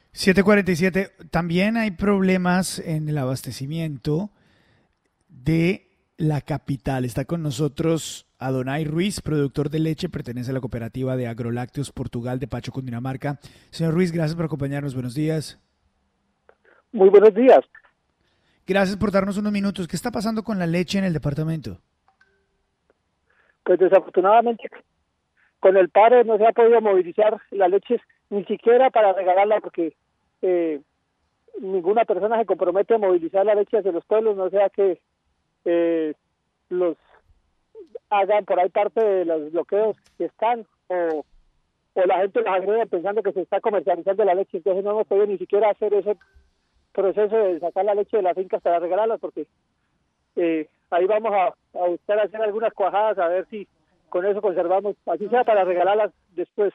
7:47. También hay problemas en el abastecimiento de la capital. Está con nosotros Adonai Ruiz, productor de leche, pertenece a la cooperativa de Agrolácteos Portugal de Pacho, Cundinamarca. Señor Ruiz, gracias por acompañarnos. Buenos días. Muy buenos días. Gracias por darnos unos minutos. ¿Qué está pasando con la leche en el departamento? Pues desafortunadamente con el paro no se ha podido movilizar la leche ni siquiera para regalarla porque eh, ninguna persona se compromete a movilizar la leche hacia los pueblos, no sea que los hagan por ahí parte de los bloqueos que están o la gente los agrede pensando que se está comercializando la leche, entonces no hemos podido ni siquiera hacer ese proceso de sacar la leche de las fincas para regalarla porque ahí vamos a buscar hacer algunas cuajadas a ver si con eso conservamos, así sea para regalarlas después.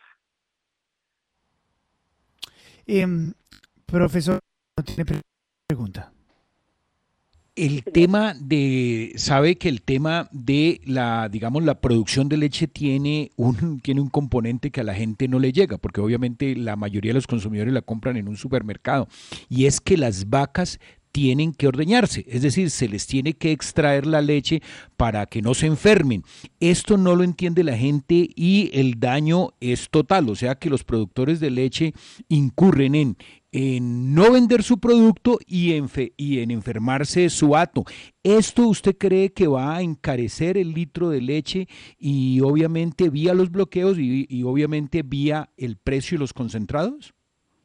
Profesor, no tiene pregunta. El tema de, sabe que el tema de la, digamos, la producción de leche tiene un componente que a la gente no le llega, porque obviamente la mayoría de los consumidores la compran en un supermercado, y es que las vacas tienen que ordeñarse, es decir, se les tiene que extraer la leche para que no se enfermen. Esto no lo entiende la gente y el daño es total, o sea que los productores de leche incurren en no vender su producto y en enfermarse su hato. ¿Esto usted cree que va a encarecer el litro de leche y obviamente vía los bloqueos y obviamente vía el precio de los concentrados?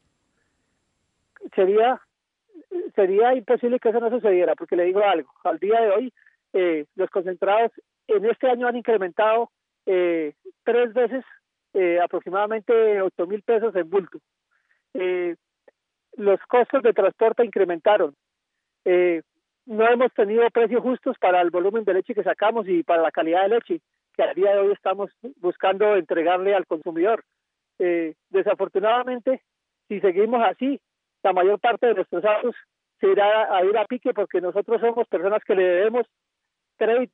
Sería sería imposible que eso no sucediera, porque le digo algo, al día de hoy los concentrados en este año han incrementado 3 veces, aproximadamente 8.000 pesos en bulto. Eh, los costos de transporte incrementaron. Eh, no hemos tenido precios justos para el volumen de leche que sacamos y para la calidad de leche que al día de hoy estamos buscando entregarle al consumidor. Desafortunadamente, si seguimos así, la mayor parte de nuestros autos se irá a ir a pique porque nosotros somos personas que le debemos crédito,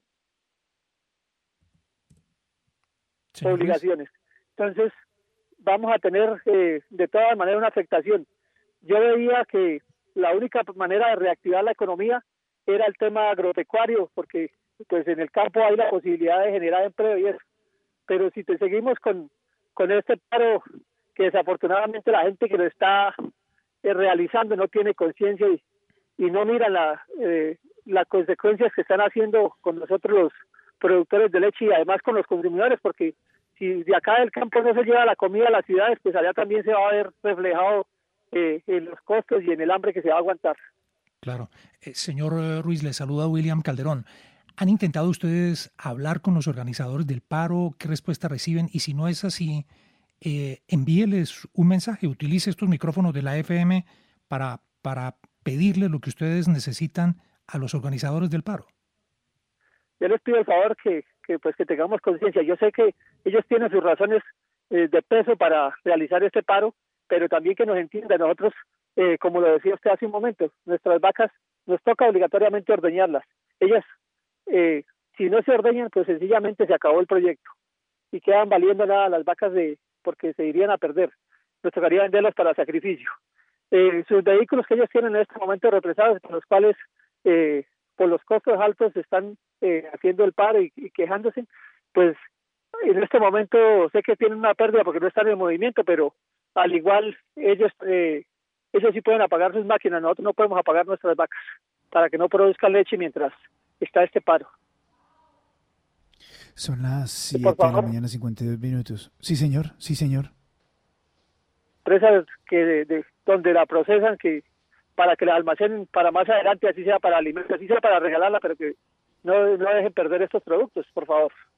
obligaciones. Entonces, vamos a tener de todas maneras una afectación. Yo veía que la única manera de reactivar la economía era el tema agropecuario, porque pues en el campo hay la posibilidad de generar empleo y eso. Pero si te seguimos con este paro, que desafortunadamente la gente que lo está realizando no tiene conciencia y no mira las consecuencias que están haciendo con nosotros los productores de leche y además con los consumidores, porque si de acá del campo no se lleva la comida a las ciudades, pues allá también se va a ver reflejado en los costos y en el hambre que se va a aguantar. Claro. Señor Ruiz, le saluda William Calderón. ¿Han intentado ustedes hablar con los organizadores del paro? ¿Qué respuesta reciben? Y si no es así, envíeles un mensaje, utilice estos micrófonos de la FM para pedirle lo que ustedes necesitan a los organizadores del paro. Yo les pido el favor que tengamos conciencia. Yo sé que ellos tienen sus razones de peso para realizar este paro, pero también que nos entiendan. Nosotros, como lo decía usted hace un momento, nuestras vacas nos toca obligatoriamente ordeñarlas. Ellas, si no se ordeñan, pues sencillamente se acabó el proyecto y quedan valiendo nada las vacas porque se irían a perder. Nos tocaría venderlas para sacrificio. Sus vehículos que ellos tienen en este momento represados, por los cuales por los costos altos están haciendo el paro y quejándose, pues en este momento sé que tienen una pérdida porque no están en movimiento, pero al igual ellos sí pueden apagar sus máquinas, nosotros no podemos apagar nuestras vacas para que no produzcan leche mientras está este paro. Son las 7 de la mañana, 52 minutos. Sí, señor, sí, señor. Empresas que donde la procesan, que para que la almacenen para más adelante, así sea para alimentos, así sea para regalarla, pero que no dejen perder estos productos, por favor.